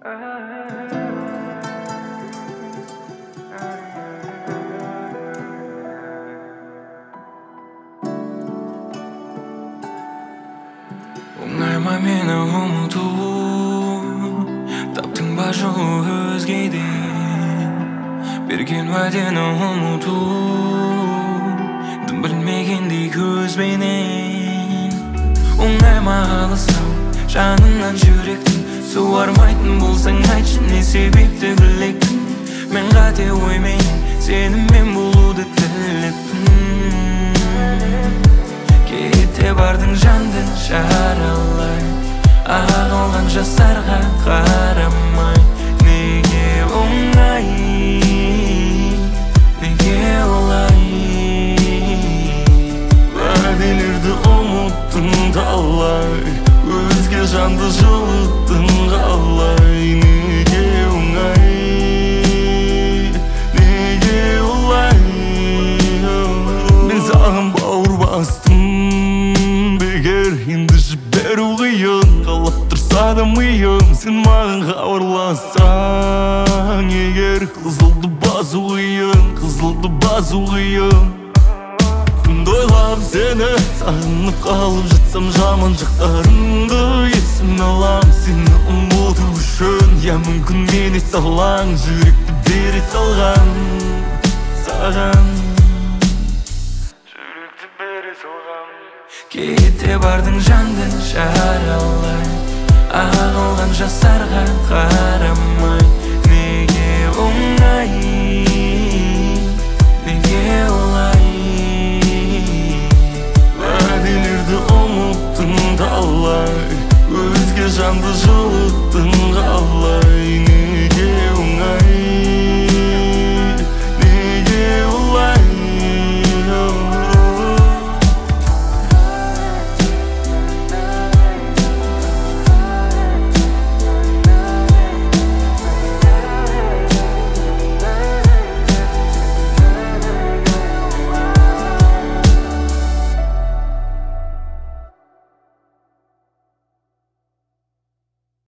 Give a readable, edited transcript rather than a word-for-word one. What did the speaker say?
Оңайма мені ұмыту, таптың ба жолы өзгеден. Берген уәдені ұмыту, дым білмегендей көзбенен. Оңайма алыстау, жаныңнан жүректің, суармайтын болсаң айтшы, не себепті күлектің. Мен қате оймен, сенімен болуды тілеппін. Кете бардың жанды жаралай, ағылған жастарға қарамай. Неге оңай, неге олай? Уәделерді ұмыттың талай, өзге жанды жылыттың қалай. Неге оңай, неге олай? Мен саған бауыр бастым, енді жіберу қиын, қалап тұрса да миым. Сен маған хабарлассаң егер, қызылды басу қиын, қызылды басу қиын. Күнді ойлап сені сағынып қалып жатсам, жаман жақтарыңды есіме алам. Сені ұмыту үшін, я мүмкін мен ес алаң, жүректі бере салған саған. Кете бардың жанды жаралай, ағылған жастарға қарамай. Неге оңай, неге олай? Уәделерді ұмыттың талай, өзге жанды